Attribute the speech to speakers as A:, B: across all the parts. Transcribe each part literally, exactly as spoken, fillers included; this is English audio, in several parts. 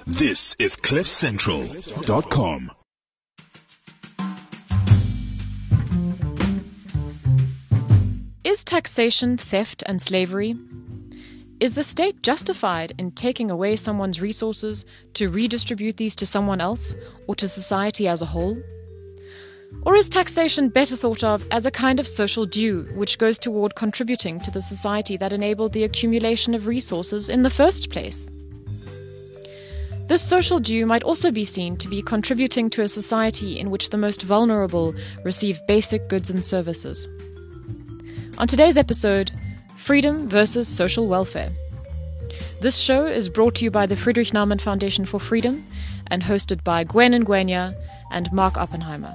A: This is cliff central dot com.
B: Is taxation theft and slavery? Is the state justified in taking away someone's resources to redistribute these to someone else or to society as a whole? Or is taxation better thought of as a kind of social due which goes toward contributing to the society that enabled the accumulation of resources in the first place? This social due might also be seen to be contributing to a society in which the most vulnerable receive basic goods and services. On today's episode, Freedom versus Social Welfare. This show is brought to you by the Friedrich Naumann Foundation for Freedom and hosted by Gwen Ngwenya and Mark Oppenheimer.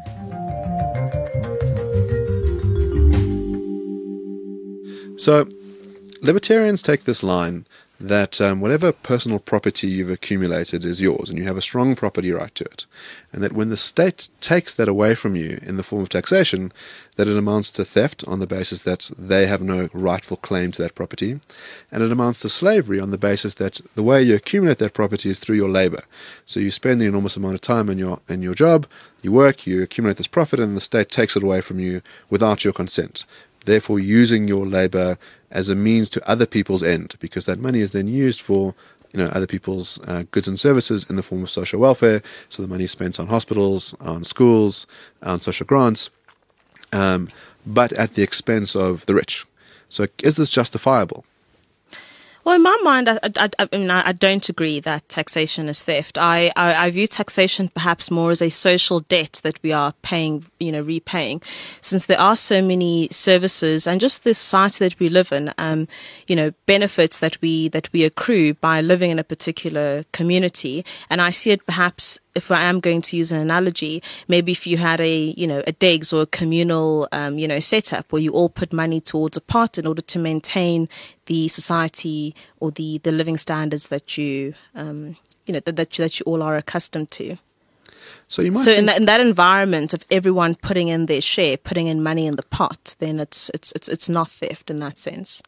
C: So, libertarians take this line that um, whatever personal property you've accumulated is yours and you have a strong property right to it, and that when the state takes that away from you in the form of taxation, that it amounts to theft on the basis that they have no rightful claim to that property, and it amounts to slavery on the basis that the way you accumulate that property is through your labor. So you spend an enormous amount of time in your in your job, you work, you accumulate this profit, and the state takes it away from you without your consent, therefore using your labor as a means to other people's end, because that money is then used for, you know, other people's uh, goods and services in the form of social welfare. So the money is spent on hospitals, on schools, on social grants, um, but at the expense of the rich. So is this justifiable?
D: Well, in my mind, I, I, I, mean, I don't agree that taxation is theft. I, I, I view taxation perhaps more as a social debt that we are paying, you know, repaying, since there are so many services and just the society that we live in, um, you know, benefits that we that we accrue by living in a particular community. And I see it perhaps, if I am going to use an analogy, maybe if you had a, you know, a D E G S or a communal, um, you know, setup where you all put money towards a pot in order to maintain the society or the, the living standards that you, um, you know, that, that, you, that you all are accustomed to.
C: So, you might
D: so in, that, in that environment of everyone putting in their share, putting in money in the pot, then it's, it's, it's, it's not theft in that sense.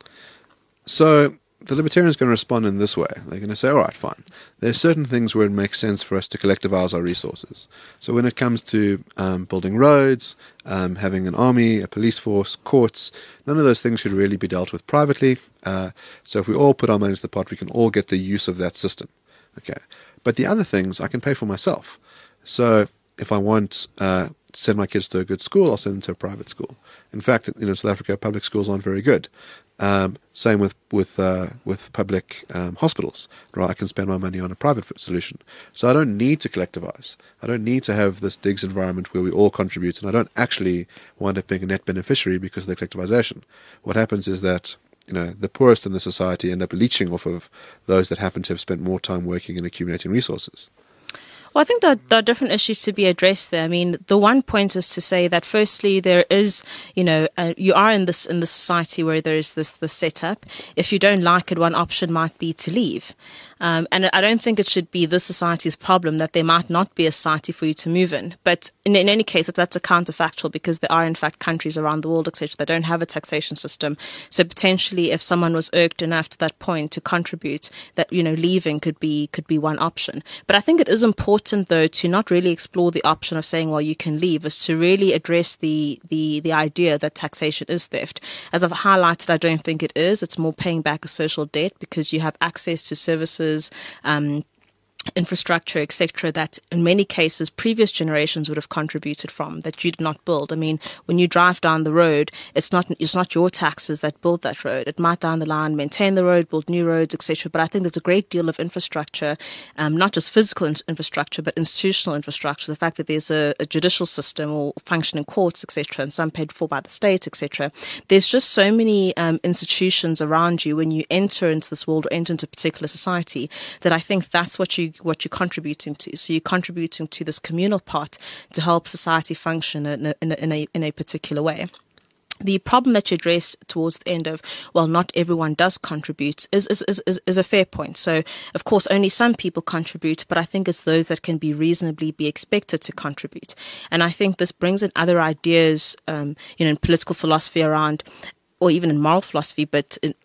C: So the libertarians are going to respond in this way. They're going to say, all right, fine. There are certain things where it makes sense for us to collectivize our resources. So when it comes to um, building roads, um, having an army, a police force, courts, none of those things should really be dealt with privately. Uh, so if we all put our money into the pot, we can all get the use of that system. Okay. But the other things I can pay for myself. So if I want uh, to send my kids to a good school, I'll send them to a private school. In fact, you know, in South Africa, public schools aren't very good. Um, same with with uh, with public um, hospitals, right? I can spend my money on a private solution, so I don't need to collectivize. I don't need to have this D I G S environment where we all contribute, and I don't actually wind up being a net beneficiary because of the collectivization. What happens is that, you know, the poorest in the society end up leeching off of those that happen to have spent more time working and accumulating resources.
D: Well, I think that there are different issues to be addressed there. I mean, the one point is to say that firstly, there is, you know, uh, you are in this in the society where there is this this setup. If you don't like it, one option might be to leave. Um, and I don't think it should be the society's problem that there might not be a society for you to move in. But in, in any case, that's a counterfactual, because there are, in fact, countries around the world, et cetera, that don't have a taxation system. So potentially, if someone was irked enough to that point to contribute, that, you know, leaving could be could be one option. But I think it is important, though, to not really explore the option of saying, well, you can leave, is to really address the the the idea that taxation is theft. As I've highlighted, I don't think it is. It's more paying back a social debt, because you have access to services, um, infrastructure, et cetera, that in many cases previous generations would have contributed from, that you did not build. I mean, when you drive down the road, it's not it's not your taxes that build that road. It might down the line maintain the road, build new roads, et cetera. But I think there's a great deal of infrastructure, um, not just physical in- infrastructure, but institutional infrastructure. The fact that there's a, a judicial system or functioning courts, et cetera, and some paid for by the state, et cetera. There's just so many um, institutions around you when you enter into this world or enter into a particular society, that I think that's what you what you're contributing to. So you're contributing to this communal part to help society function in a, in a, in a, in a particular way. The problem that you address towards the end of, well, not everyone does contribute, is, is, is, is a fair point. So, of course, only some people contribute, but I think it's those that can be reasonably be expected to contribute. And I think this brings in other ideas, um, you know, in political philosophy around, or even in moral philosophy, but in,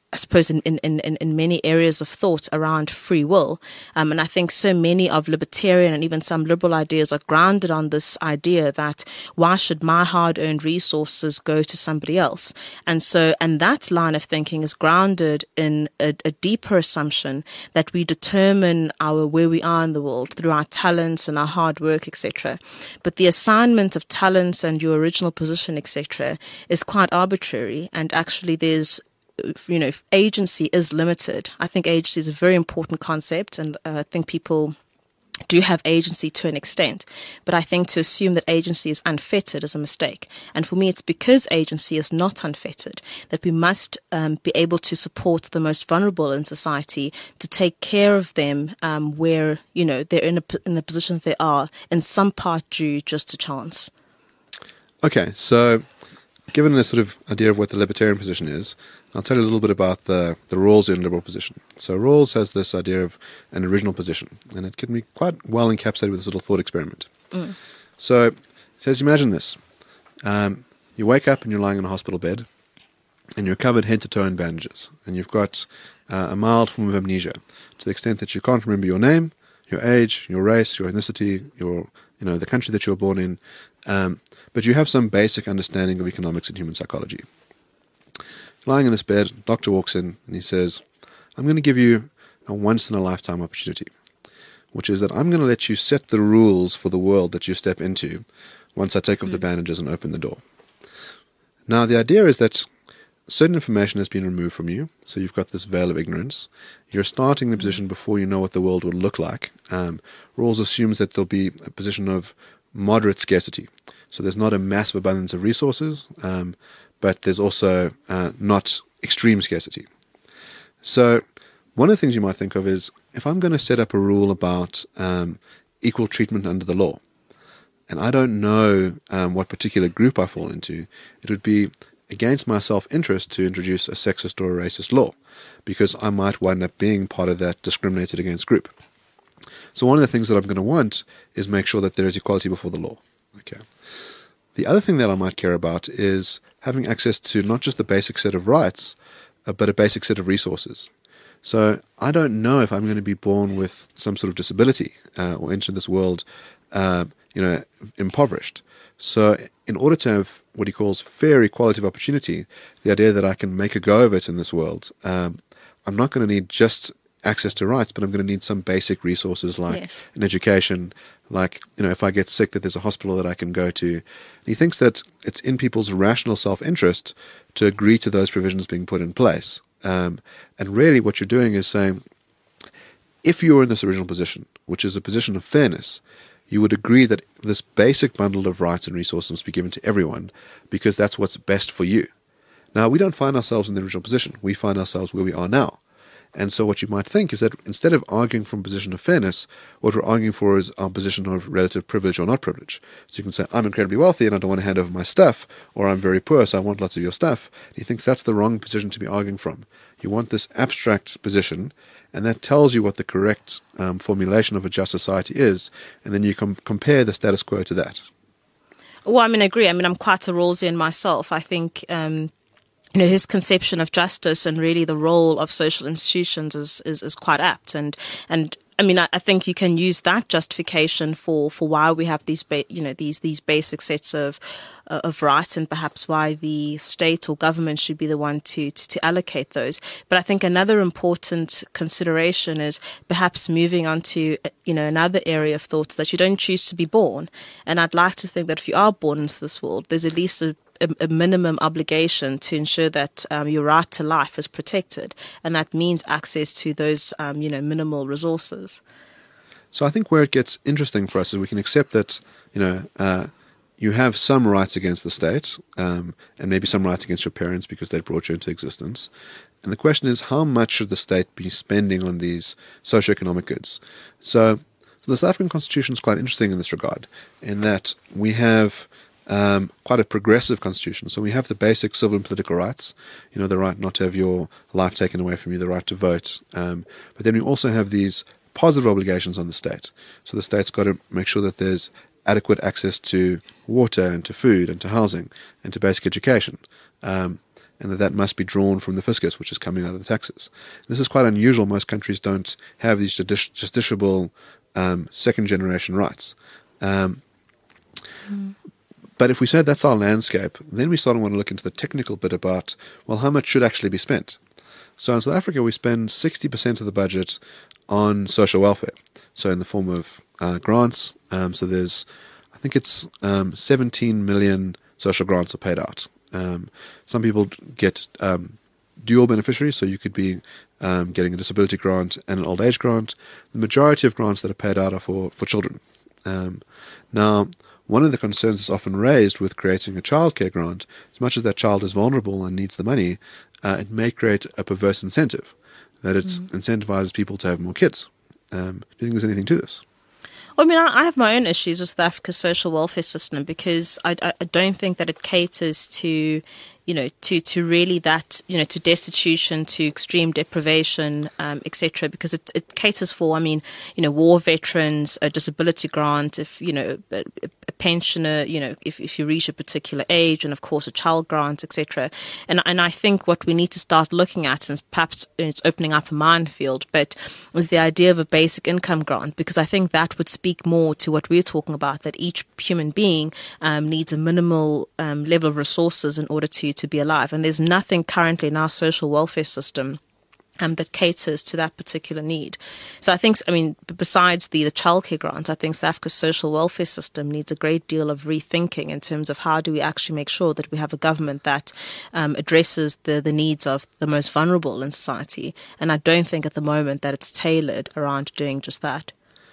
D: I suppose in, in, in, in many areas of thought around free will. Um, and I think so many of libertarian and even some liberal ideas are grounded on this idea that why should my hard-earned resources go to somebody else? And so, and that line of thinking is grounded in a, a deeper assumption that we determine our where we are in the world through our talents and our hard work, et cetera. But the assignment of talents and your original position, et cetera, is quite arbitrary. And actually, there's you know, agency is limited. I think agency is a very important concept, and uh, I think people do have agency to an extent. But I think to assume that agency is unfettered is a mistake. And for me, it's because agency is not unfettered that we must um, be able to support the most vulnerable in society, to take care of them um, where, you know, they're in, a, in the position that they are, in some part due just to chance.
C: Okay, so given this sort of idea of what the libertarian position is, I'll tell you a little bit about the, the Rawlsian liberal position. So Rawls has this idea of an original position, and it can be quite well encapsulated with this little thought experiment. Mm. So it says, imagine this. Um, you wake up and you're lying in a hospital bed, and you're covered head to toe in bandages, and you've got uh, a mild form of amnesia, to the extent that you can't remember your name, your age, your race, your ethnicity, your you know the country that you were born in, um, but you have some basic understanding of economics and human psychology. Lying in this bed, doctor walks in and he says, I'm going to give you a once-in-a-lifetime opportunity, which is that I'm going to let you set the rules for the world that you step into once I take off the bandages and open the door. Now, the idea is that certain information has been removed from you, so you've got this veil of ignorance. You're starting the position before you know what the world will look like. Um, Rawls assumes that there'll be a position of moderate scarcity. So there's not a massive abundance of resources, um, but there's also uh, not extreme scarcity. So one of the things you might think of is, if I'm going to set up a rule about um, equal treatment under the law, and I don't know um, what particular group I fall into, it would be against my self-interest to introduce a sexist or a racist law, because I might wind up being part of that discriminated against group. So one of the things that I'm going to want is make sure that there is equality before the law. Okay. The other thing that I might care about is having access to not just the basic set of rights, uh, but a basic set of resources. So I don't know if I'm going to be born with some sort of disability uh, or enter this world, uh, you know, impoverished. So in order to have what he calls fair equality of opportunity, the idea that I can make a go of it in this world, um, I'm not going to need just access to rights, but I'm going to need some basic resources like
D: yes.
C: an education, like, you know, if I get sick, that there's a hospital that I can go to. And he thinks that it's in people's rational self-interest to agree to those provisions being put in place. Um, and really what you're doing is saying, if you were in this original position, which is a position of fairness, you would agree that this basic bundle of rights and resources must be given to everyone because that's what's best for you. Now, we don't find ourselves in the original position. We find ourselves where we are now. And so what you might think is that instead of arguing from a position of fairness, what we're arguing for is our position of relative privilege or not privilege. So you can say, I'm incredibly wealthy and I don't want to hand over my stuff, or I'm very poor, so I want lots of your stuff. And he thinks that's the wrong position to be arguing from. You want this abstract position, and that tells you what the correct um, formulation of a just society is, and then you com- compare the status quo to that.
D: Well, I mean, I agree. I mean, I'm quite a Rawlsian myself. I think... Um You know, his conception of justice and really the role of social institutions is, is, is quite apt. And, and I mean, I, I think you can use that justification for, for why we have these, ba- you know, these, these basic sets of, uh, of rights, and perhaps why the state or government should be the one to, to, to allocate those. But I think another important consideration is perhaps moving on to, you know, another area of thought, that you don't choose to be born. And I'd like to think that if you are born into this world, there's at least a A, a minimum obligation to ensure that um, your right to life is protected, and that means access to those, um, you know, minimal resources.
C: So I think where it gets interesting for us is we can accept that, you know, uh, you have some rights against the state, um, and maybe some rights against your parents because they brought you into existence. And the question is, how much should the state be spending on these socioeconomic goods? So, so the South African Constitution is quite interesting in this regard, in that we have Um, quite a progressive constitution. So we have the basic civil and political rights, you know, the right not to have your life taken away from you, the right to vote. Um, but then we also have these positive obligations on the state. So the state's got to make sure that there's adequate access to water and to food and to housing and to basic education. Um, and that that must be drawn from the fiscus, which is coming out of the taxes. This is quite unusual. Most countries don't have these judici- justiciable um, second-generation rights. Um, mm. But if we say that's our landscape, then we start to want to look into the technical bit about, well, how much should actually be spent? So in South Africa, we spend sixty percent of the budget on social welfare, so in the form of uh, grants. Um, so there's, I think it's um, seventeen million social grants are paid out. Um, some people get um, dual beneficiaries, so you could be um, getting a disability grant and an old age grant. The majority of grants that are paid out are for, for children. Um, now, one of the concerns that's often raised with creating a childcare grant, as much as that child is vulnerable and needs the money, uh, it may create a perverse incentive, that it mm. incentivizes people to have more kids. Um, do you think there's anything to this?
D: Well, I mean, I have my own issues with South Africa's social welfare system because I, I don't think that it caters to, you know, to, to really that, you know, to destitution, to extreme deprivation, um, et cetera, because it, it caters for, I mean, you know, war veterans, a disability grant, if, you know, a, a pensioner, you know, if, if you reach a particular age, and of course a child grant, et cetera. And, and I think what we need to start looking at, and perhaps it's opening up a minefield, but is the idea of a basic income grant, because I think that would speak more to what we're talking about, that each human being um, needs a minimal um, level of resources in order to to be alive. And there's nothing currently in our social welfare system um, that caters to that particular need. So I think, I mean, besides the, the childcare grant, I think South Africa's social welfare system needs a great deal of rethinking in terms of how do we actually make sure that we have a government that um, addresses the, the needs of the most vulnerable in society. And I don't think at the moment that it's tailored around doing just that.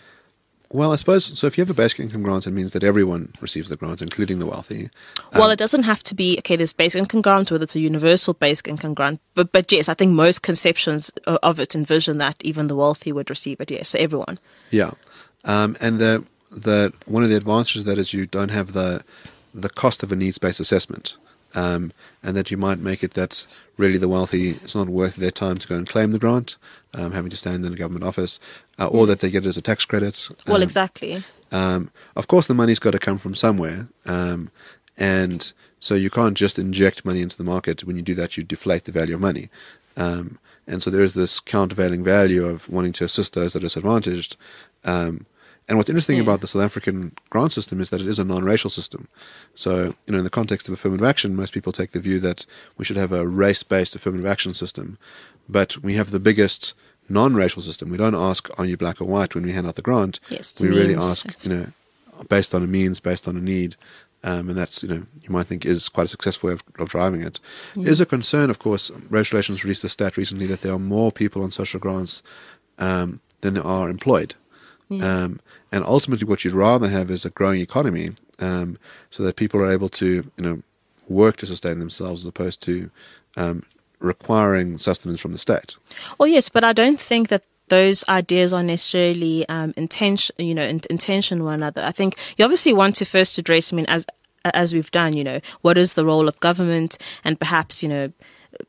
C: Well, I suppose, so if you have a basic income grant, it means that everyone receives the grant, including the wealthy. Um,
D: well, it doesn't have to be, okay, there's basic income grant, whether it's a universal basic income grant. But, but yes, I think most conceptions of it envision that even the wealthy would receive it, yes, so everyone.
C: Yeah. Um, and the, the one of the advantages of that is you don't have the the cost of a needs-based assessment. Um, and that you might make it that really the wealthy, it's not worth their time to go and claim the grant, um, having to stand in a government office, uh, or yes. that they get it as a tax credit. Um,
D: well, exactly.
C: Um, of course, the money's got to come from somewhere, um, and so you can't just inject money into the market. When you do that, you deflate the value of money. Um, and so there is this countervailing value of wanting to assist those that are disadvantaged. Um, And what's interesting yeah. about the South African grant system is that it is a non-racial system. So, you know, in the context of affirmative action, most people take the view that we should have a race-based affirmative action system. But we have the biggest non-racial system. We don't ask, are you black or white when we hand out the grant?
D: Yes,
C: we
D: means,
C: really ask, you know, based on a means, based on a need. Um, and that's, you know, you might think is quite a successful way of, of driving it. Yeah. There's a concern, of course, Race Relations released a stat recently that there are more people on social grants um, than there are employed. Yeah. Um, and ultimately what you'd rather have is a growing economy um, so that people are able to, you know, work to sustain themselves as opposed to um, requiring sustenance from the state.
D: Well, yes, but I don't think that those ideas are necessarily um, intention, you know, in, intention one another. I think you obviously want to first address, I mean, as as we've done, you know, what is the role of government, and perhaps, you know,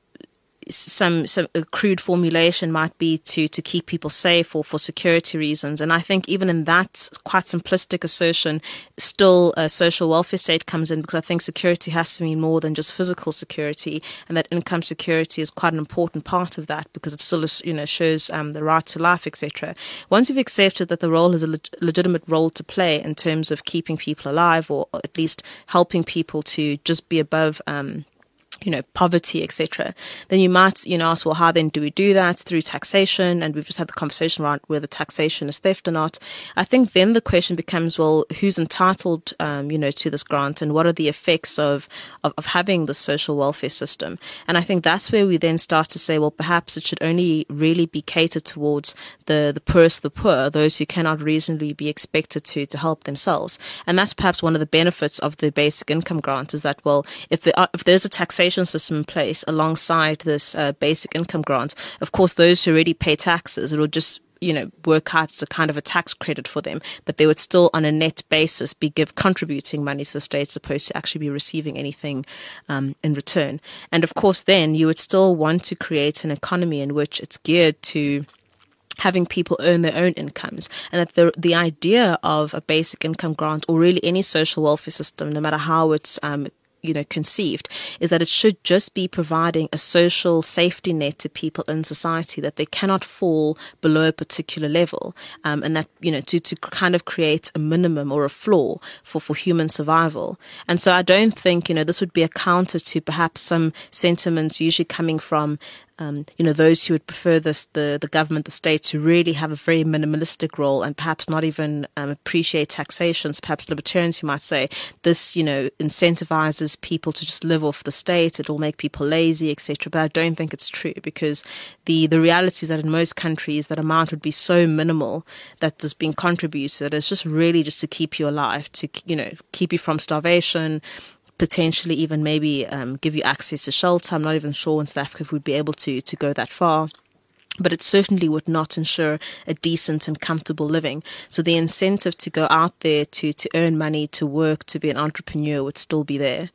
D: some some a crude formulation might be to to keep people safe or for security reasons. And I think even in that quite simplistic assertion, still a social welfare state comes in, because I think security has to mean more than just physical security, and that income security is quite an important part of that, because it still, you know, shows um, the right to life, et cetera. Once you've accepted that the role has a leg- legitimate role to play in terms of keeping people alive, or at least helping people to just be above um you know, poverty, et cetera, then you might, you know, ask, well, how then do we do that? Through taxation. And we've just had the conversation around whether taxation is theft or not. I think then the question becomes, well, who's entitled, um, you know, to this grant, and what are the effects of, of, of having the social welfare system? And I think that's where we then start to say, well, perhaps it should only really be catered towards the, the poorest of the poor, those who cannot reasonably be expected to, to help themselves. And that's perhaps one of the benefits of the basic income grant, is that, well, if there are, if there's a taxation system in place alongside this uh, basic income grant, of course, those who already pay taxes, it will just, you know, work out as a kind of a tax credit for them, but they would still on a net basis be give contributing money to the state, as opposed to actually be receiving anything um, in return. And of course, then you would still want to create an economy in which it's geared to having people earn their own incomes, and that the the idea of a basic income grant, or really any social welfare system, no matter how it's um, you know, conceived, is that it should just be providing a social safety net to people in society, that they cannot fall below a particular level, um, and that, you know, to, to kind of create a minimum or a floor for, for human survival. And so I don't think, you know, this would be a counter to perhaps some sentiments usually coming from Um, you know, those who would prefer this, the, the government, the state, to really have a very minimalistic role and perhaps not even um, appreciate taxations. Perhaps libertarians who might say this, you know, incentivizes people to just live off the state. It will make people lazy, et cetera. But I don't think it's true, because the, the reality is that in most countries that amount would be so minimal that is being contributed. It's just really just to keep you alive, to, you know, keep you from starvation, potentially even maybe um, give you access to shelter. I'm not even sure in South Africa if we'd be able to to go that far. But it certainly would not ensure a decent and comfortable living. So the incentive to go out there to, to earn money, to work, to be an entrepreneur would still be there.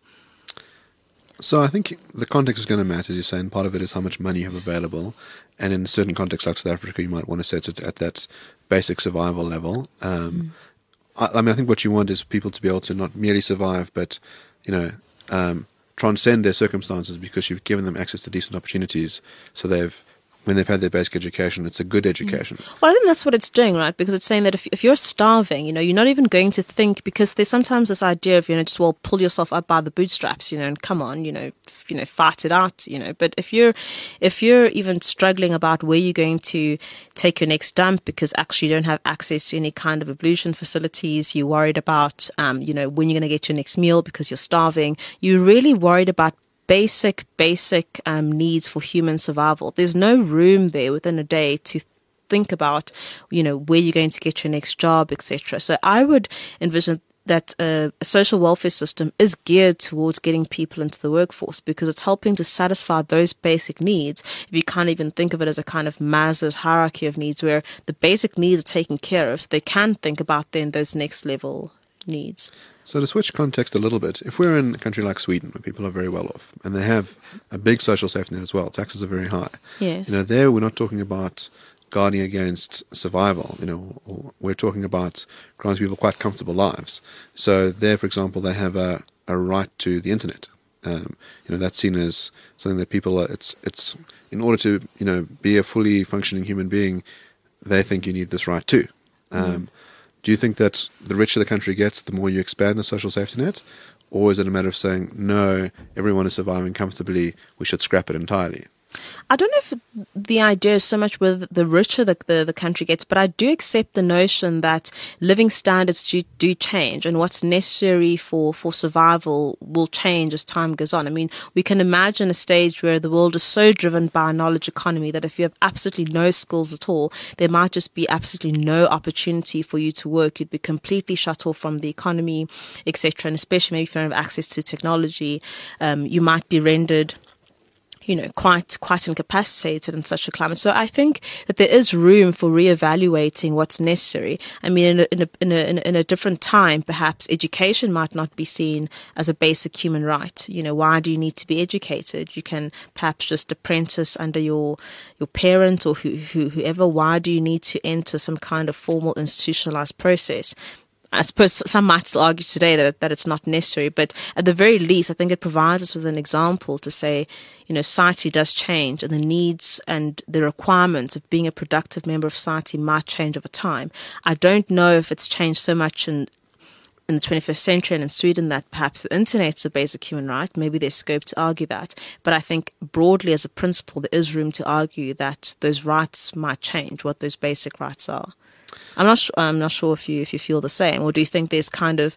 C: So I think the context is going to matter, as you say, and part of it is how much money you have available. And in certain contexts like South Africa, you might want to set it at that basic survival level. Um, mm. I, I mean, I think what you want is people to be able to not merely survive, but you know, um, transcend their circumstances, because you've given them access to decent opportunities. So they've, when they've had their basic education, it's a good education.
D: Well, I think that's what it's doing, right? Because it's saying that if if you're starving, you know, you're not even going to think, because there's sometimes this idea of, you know, just, well, pull yourself up by the bootstraps, you know, and come on, you know, f- you know, fight it out, you know. But if you're, if you're even struggling about where you're going to take your next dump because actually you don't have access to any kind of ablution facilities, you're worried about, um, you know, when you're going to get your next meal because you're starving, you're really worried about basic, basic um, needs for human survival. There's no room there within a day to think about, you know, where you're going to get your next job, et cetera. So I would envision that uh, a social welfare system is geared towards getting people into the workforce, because it's helping to satisfy those basic needs. If you can't even think of it as a kind of Maslow's hierarchy of needs, where the basic needs are taken care of, so they can think about then those next level needs.
C: So to switch context a little bit, if we're in a country like Sweden, where people are very well off, and they have a big social safety net as well, taxes are very high.
D: Yes.
C: You know, there we're not talking about guarding against survival. You know, we're talking about granting people quite comfortable lives. So there, for example, they have a, a right to the internet. Um, you know, that's seen as something that people are, it's, it's, in order to, you know, be a fully functioning human being, they think you need this right too. Um, mm. Do you think that the richer the country gets, the more you expand the social safety net? Or is it a matter of saying, no, everyone is surviving comfortably, we should scrap it entirely?
D: I don't know if the idea is so much with the richer the, the, the country gets, but I do accept the notion that living standards do, do change, and what's necessary for, for survival will change as time goes on. I mean, we can imagine a stage where the world is so driven by a knowledge economy that if you have absolutely no skills at all, there might just be absolutely no opportunity for you to work. You'd be completely shut off from the economy, et cetera. And especially maybe if you don't have access to technology, um, you might be rendered you know, quite quite incapacitated in such a climate. So I think that there is room for reevaluating what's necessary. I mean, in a, in a, in a, in a different time, perhaps education might not be seen as a basic human right. You know, why do you need to be educated? You can perhaps just apprentice under your your parent or who, who, whoever. Why do you need to enter some kind of formal institutionalized process? I suppose some might still argue today that, that it's not necessary, but at the very least, I think it provides us with an example to say, you know, society does change, and the needs and the requirements of being a productive member of society might change over time. I don't know if it's changed so much in in the twenty-first century and in Sweden that perhaps the internet's a basic human right. Maybe there's scope to argue that. But I think broadly as a principle, there is room to argue that those rights might change, what those basic rights are. I'm not sure, I'm not sure if you if you feel the same, or do you think there's kind of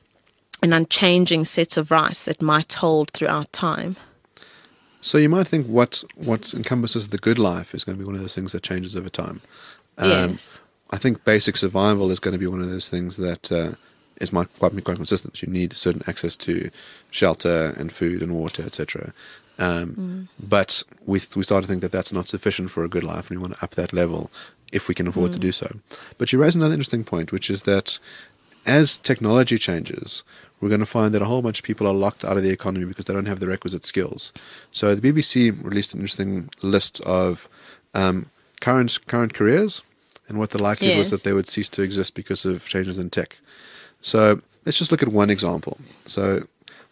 D: an unchanging set of rights that might hold throughout time?
C: So you might think what what encompasses the good life is going to be one of those things that changes over time. Um,
D: yes.
C: I think basic survival is going to be one of those things that uh, is might quite be quite consistent. You need certain access to shelter and food and water, et cetera. Um, mm. But we we start to think that that's not sufficient for a good life, and we want to up that level if we can afford mm. to do so. But you raise another interesting point, which is that as technology changes, we're going to find that a whole bunch of people are locked out of the economy because they don't have the requisite skills. So the B B C released an interesting list of um, current current careers and what the likelihood
D: yes.
C: was that they would cease to exist because of changes in tech. So let's just look at one example. So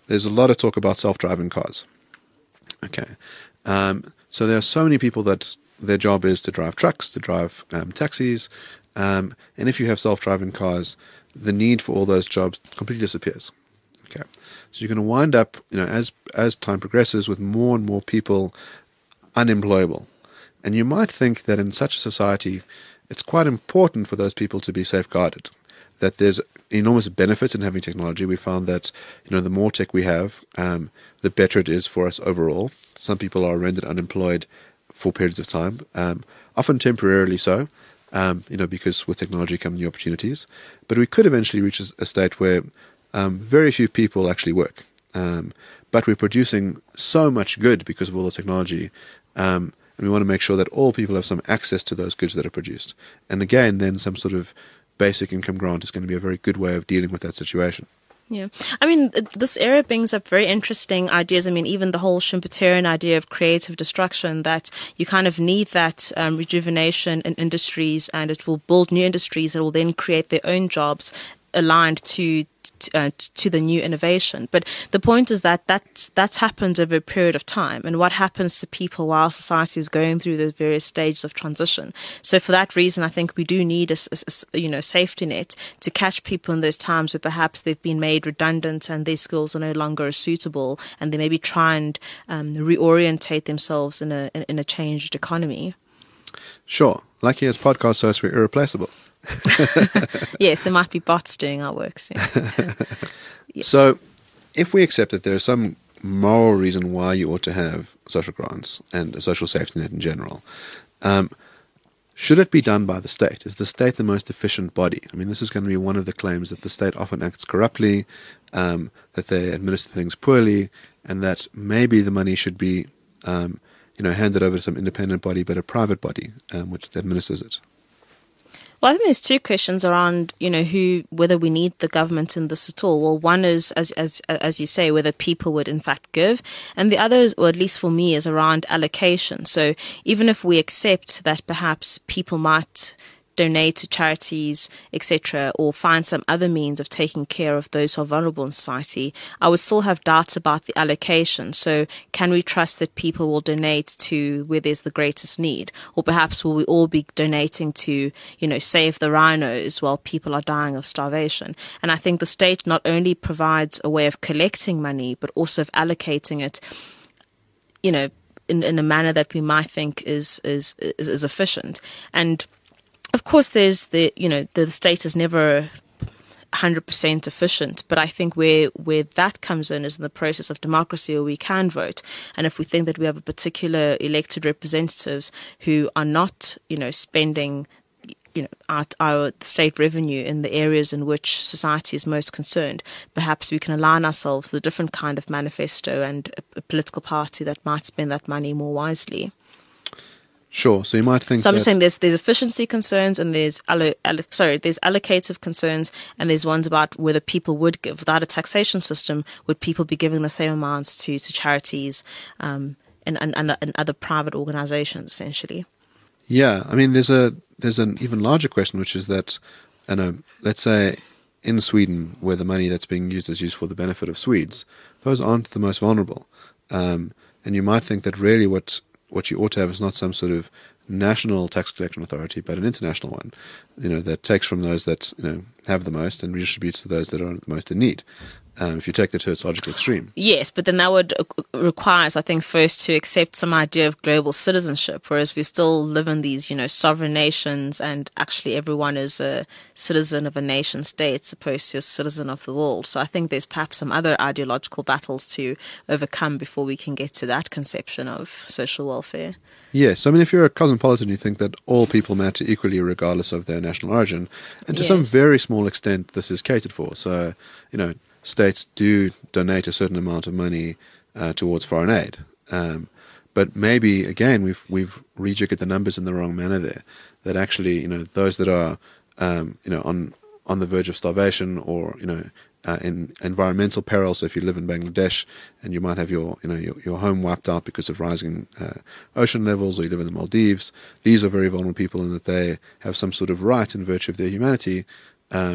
C: there's a lot of talk about self-driving cars. Okay. Um, so there are so many people that their job is to drive trucks, to drive um, taxis, um, and if you have self-driving cars, the need for all those jobs completely disappears. Okay. So you're going to wind up, you know, as as time progresses, with more and more people unemployable. And you might think that in such a society, it's quite important for those people to be safeguarded, that there's enormous benefit in having technology. We found that, you know, the more tech we have, um, the better it is for us overall. Some people are rendered unemployed for periods of time, um, often temporarily so, um, you know, because with technology come new opportunities. But we could eventually reach a, a state where um, very few people actually work. Um, but we're producing so much good because of all the technology, um, and we want to make sure that all people have some access to those goods that are produced. And again, then some sort of basic income grant is going to be a very good way of dealing with that situation.
D: Yeah. I mean, this area brings up very interesting ideas. I mean, even the whole Schumpeterian idea of creative destruction, that you kind of need that um, rejuvenation in industries, and it will build new industries that will then create their own jobs aligned to uh, to the new innovation. But the point is that that's, that's happened over a period of time, and what happens to people while society is going through the various stages of transition. So for that reason, I think we do need a, a, a you know safety net to catch people in those times where perhaps they've been made redundant and their skills are no longer suitable, and they maybe try and um, reorientate themselves in a in a changed economy.
C: Sure. Lucky as podcast hosts, we're irreplaceable.
D: Yes, there might be bots doing our works. Yeah. Yeah.
C: So if we accept that there is some moral reason why you ought to have social grants and a social safety net in general, um, should it be done by the state? Is the state the most efficient body? I mean, this is going to be one of the claims, that the state often acts corruptly, um, that they administer things poorly, and that maybe the money should be um, you know, handed over to some independent body, but a private body um, which administers it.
D: Well, I think there's two questions around, you know, who, whether we need the government in this at all. Well, one is, as as as you say, whether people would in fact give, and the other is, or at least for me, is around allocation. So even if we accept that perhaps people might donate to charities, et cetera, or find some other means of taking care of those who are vulnerable in society, I would still have doubts about the allocation. So can we trust that people will donate to where there's the greatest need? Or perhaps will we all be donating to, you know, save the rhinos while people are dying of starvation? And I think the state not only provides a way of collecting money, but also of allocating it, you know, in, in a manner that we might think is, is, is, is efficient. And of course, there's the, you know, the state is never one hundred percent efficient, but I think where where that comes in is in the process of democracy, where we can vote. And if we think that we have a particular elected representatives who are not, you know, spending, you know, our, our state revenue in the areas in which society is most concerned, perhaps we can align ourselves with a different kind of manifesto and a, a political party that might spend that money more wisely.
C: Sure. So you might think.
D: So I'm
C: that
D: just saying there's there's efficiency concerns, and there's allo, allo, sorry there's allocative concerns, and there's ones about whether people would give. Without a taxation system, would people be giving the same amounts to to charities um, and, and and other private organisations, essentially?
C: Yeah, I mean, there's a there's an even larger question, which is that, you know, let's say in Sweden, where the money that's being used is used for the benefit of Swedes, those aren't the most vulnerable, um, and you might think that really what what you ought to have is not some sort of national tax collection authority, but an international one, you know, that takes from those that, you know, have the most and redistributes to those that are most in need. Um, if you take that to its logical extreme.
D: Yes, but then that would uh, require us, I think, first to accept some idea of global citizenship, whereas we still live in these, you know, sovereign nations, and actually everyone is a citizen of a nation state as opposed to a citizen of the world. So I think there's perhaps some other ideological battles to overcome before we can get to that conception of social welfare.
C: Yes, I mean, if you're a cosmopolitan, you think that all people matter equally regardless of their national origin, and to
D: Yes.
C: some very small extent this is catered for. So, you know, states do donate a certain amount of money uh, towards foreign aid. Um, but maybe, again, we've we've rejiggered the numbers in the wrong manner there. That actually, you know, those that are, um, you know, on on the verge of starvation, or, you know, uh, in environmental peril. So if you live in Bangladesh and you might have your, you know, your, your home wiped out because of rising uh, ocean levels, or you live in the Maldives, these are very vulnerable people in that they have some sort of right in virtue of their humanity, um,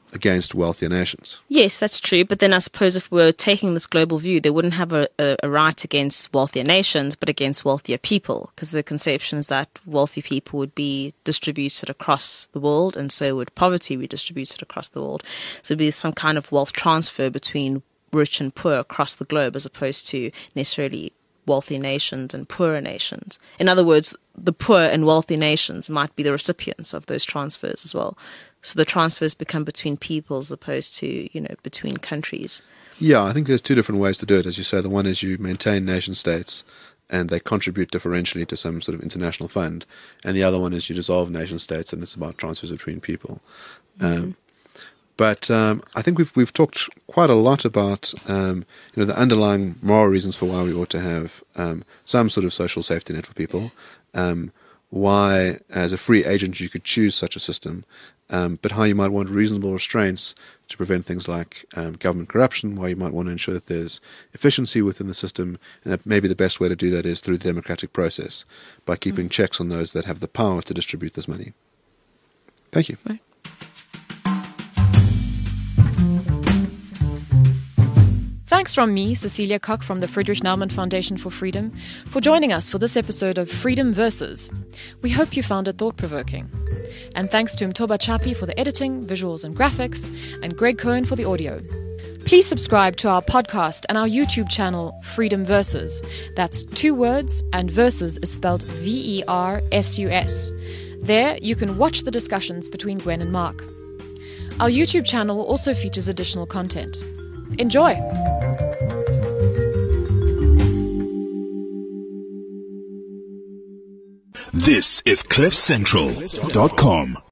C: against wealthier nations.
D: Yes, that's true. But then I suppose if we're taking this global view, they wouldn't have a, a, a right against wealthier nations, but against wealthier people, because the conception is that wealthy people would be distributed across the world, and so would poverty be distributed across the world. So it'd be some kind of wealth transfer between rich and poor across the globe, as opposed to necessarily wealthy nations and poorer nations. In other words, the poor and wealthy nations might be the recipients of those transfers as well. So the transfers become between people as opposed to, you know, between countries.
C: Yeah, I think there's two different ways to do it. As you say, the one is you maintain nation states and they contribute differentially to some sort of international fund. And the other one is you dissolve nation states and it's about transfers between people. Mm-hmm. Um, but um, I think we've we've talked quite a lot about um, you know, the underlying moral reasons for why we ought to have um, some sort of social safety net for people. Um, why, as a free agent, you could choose such a system. Um, but how you might want reasonable restraints to prevent things like um, government corruption, why you might want to ensure that there's efficiency within the system, and that maybe the best way to do that is through the democratic process, by keeping mm. checks on those that have the power to distribute this money. Thank you.
D: Right.
B: Thanks from me, Cecilia Koch from the Friedrich Naumann Foundation for Freedom, for joining us for this episode of Freedom Versus. We hope you found it thought-provoking. And thanks to Mtoba Chapi for the editing, visuals and graphics, and Greg Cohen for the audio. Please subscribe to our podcast and our YouTube channel, Freedom Versus. That's two words, and Versus is spelled V E R S U S. There, you can watch the discussions between Gwen and Mark. Our YouTube channel also features additional content. Enjoy!
A: This is cliff central dot com.